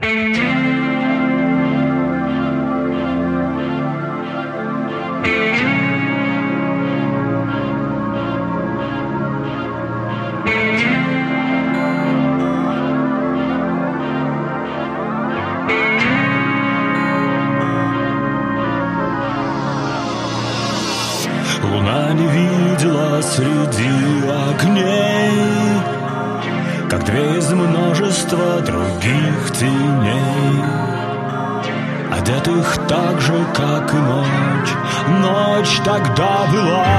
Луна не видела среди огней, как две из множества других теней, одетых так же, как и ночь. Ночь тогда была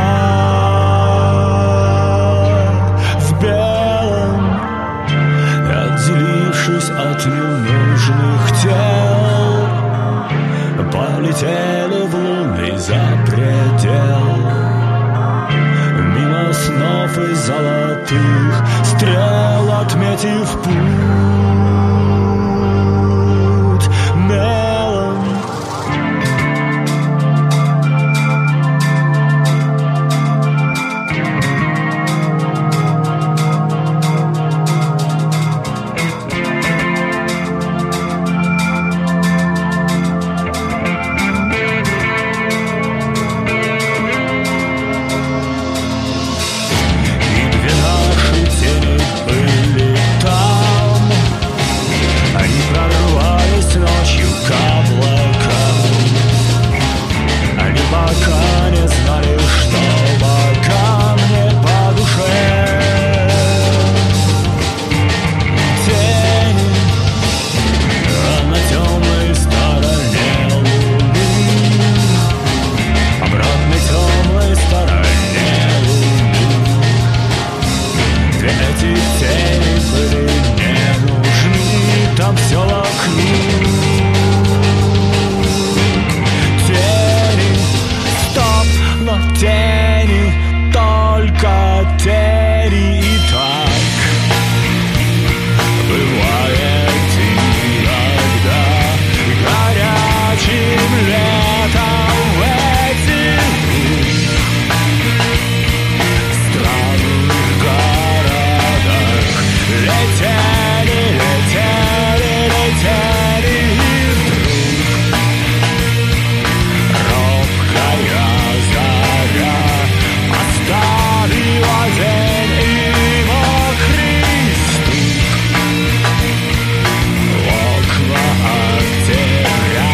в белом, отделившись от ненужных тел, полетели в лунный запредел. Мимо снов и золотых стрел, отметив путь мелом. Пока не знали, что пока мне по душе. Тени, а на темной стороне луны, обратной темной стороне луны. Две эти тени были не нужны, там все вокруг. Но тени, только тени, и так бывает иногда. Горячим летом в этих странных городах летели, летели, летели, и вдруг робкая оставила день и мокрый стук в окна октября,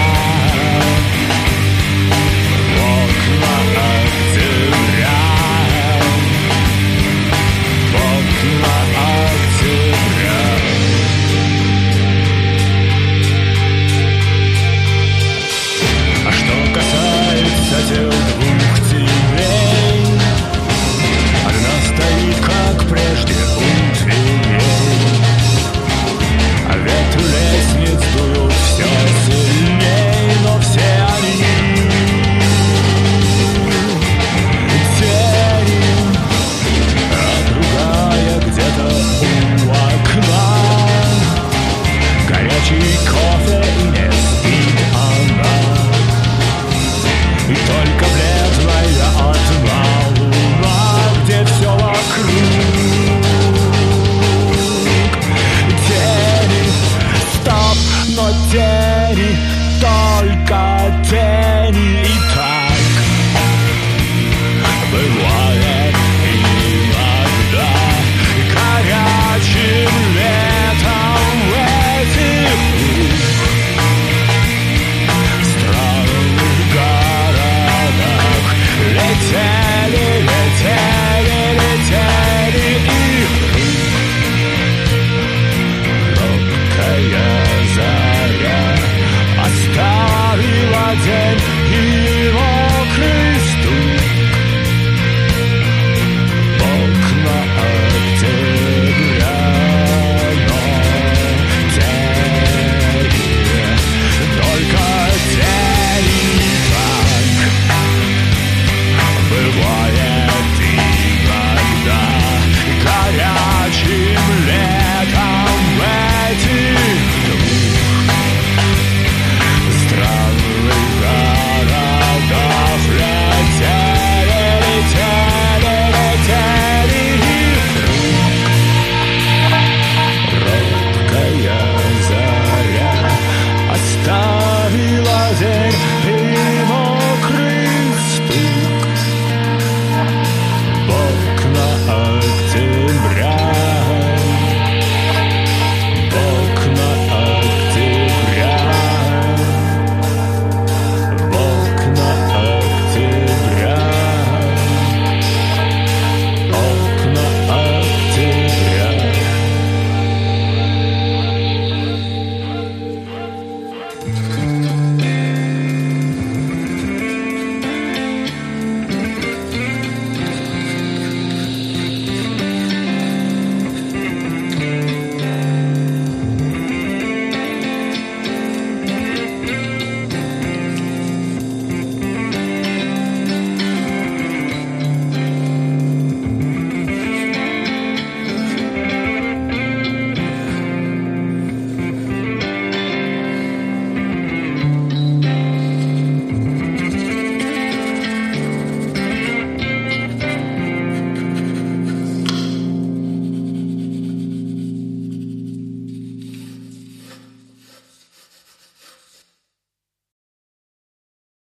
в окна октября, в окна октября. А что касается тех двух теней, одна стоит, как прежде, у дверей, а ветру лестниц дуют все сильней, но все они тени, а другая где-то у окна. Горячий кофе, и не спит она, и только бледная одна луна, где все вокруг. Тени, стоп, но тени, только тени.